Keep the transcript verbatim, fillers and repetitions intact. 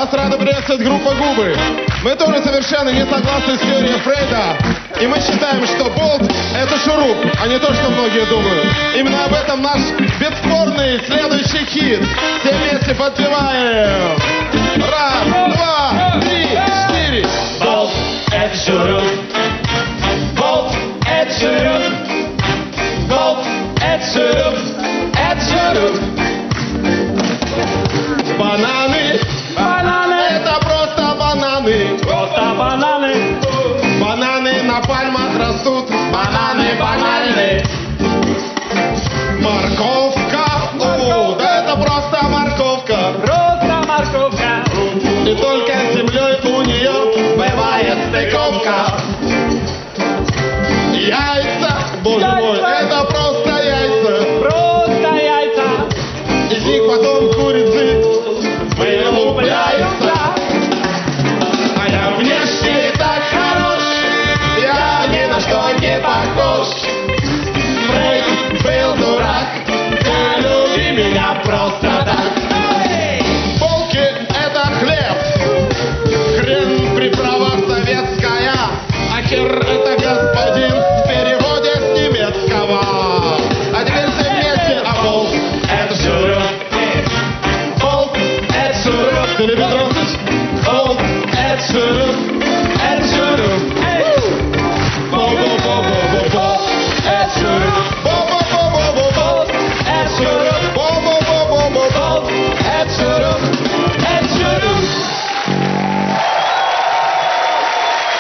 Вас рада приветствовать группа «Губы». Мы тоже совершенно не согласны с теорией Фрейда. И мы считаем, что болт — это шуруп, а не то, что многие думают. Именно об этом наш бесспорный следующий хит. Все вместе подпеваем. Раз, два, три, четыре. Болт — это шуруп. Болт — это шуруп. Болт — это шуруп. Это шуруп. Бананы. Бананы. Это просто бананы. Просто бананы. Бананы на пальмах растут. Бананы банальные. Морковка. О, да это просто морковка. Просто морковка. И только с землей у нее бывает стыковка. Яйца. Боже Яйца. мой, это просто яйца. Просто яйца. Из них потом курицы вылупляются. А я внешне так хорош, я ни на что не похож.